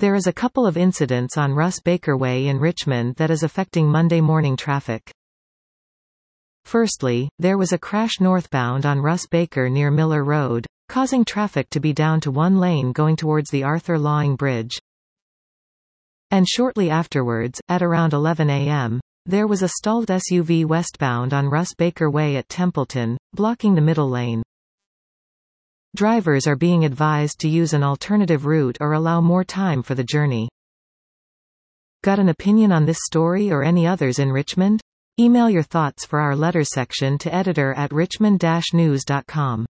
There is a couple of incidents on Russ Baker Way in Richmond that is affecting Monday morning traffic. Firstly, there was a crash northbound on Russ Baker near Miller Road, causing traffic to be down to one lane going towards the Arthur Lawing Bridge. And shortly afterwards, at around 11 a.m., there was a stalled SUV westbound on Russ Baker Way at Templeton, blocking the middle lane. Drivers are being advised to use an alternative route or allow more time for the journey. Got an opinion on this story or any others in Richmond? Email your thoughts for our letters section to editor@richmond-news.com.